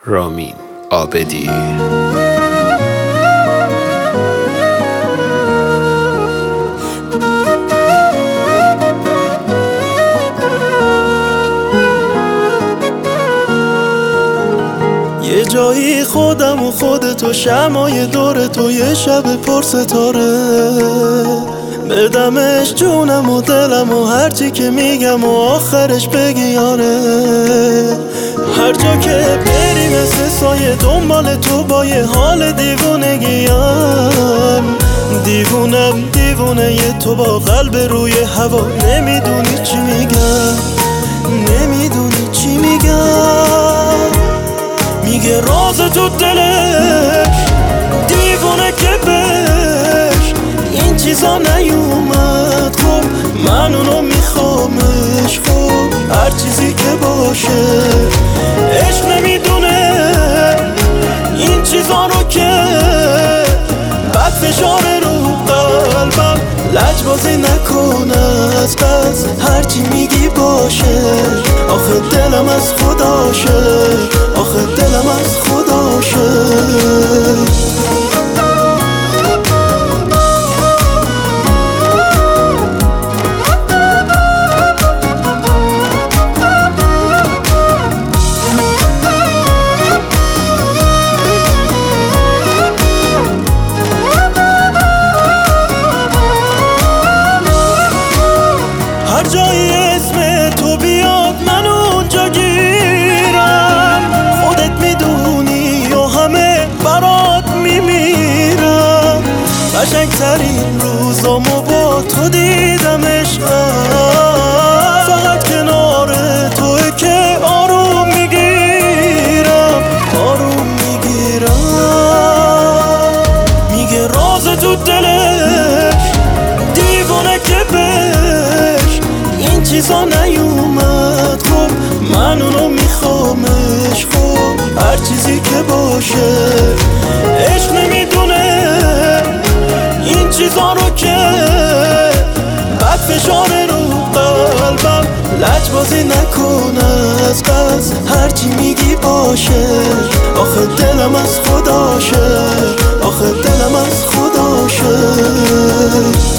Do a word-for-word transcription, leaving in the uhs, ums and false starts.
رامین عابدی. یه جایی خودم و خودتو، شمای دور تو، یه شب پر ستاره، بدمش جونم و دلم و هرچی که میگم و آخرش بگی آره. هر جا که بری مثل سایه دنبال تو، با یه حال دیوونگیم، دیوونم دیوونه یه تو با قلب روی هوا. نمیدونی چی میگم، نمیدونی چی میگم. میگه راز تو دلش دیوونه که بهش این چیزا نیومد. خب من اونو میخوامش، خب هر چیزی که باشه. عشق نمیدونه این چیزا رو که بعد فشاره رو قلبم. لجبازی نکنه از قصد، هرچی میگی باشه. آخه دلم از خداشه، آخه دلم از خداشه. هر جایی اسم تو بیاد من اونجا گیرم. خودت میدونی و همه برات میمیرم. قشنگترین روزامو با تو دیدم عشقم. فقط کنار توه که آروم میگیرم، آروم میگیرم. میگه راز تو دلش دیوونه که بهش این چیزا نیومد. خب من اونو میخوامش، خب هر چیزی که باشه. عشق نمیدونه این چیزا رو که بعد فشاره رو قلبم. لجبازی نکنه از قصد، هرچی میگی باشه. آخه دلم از خداشه، آخه دلم از خداشه.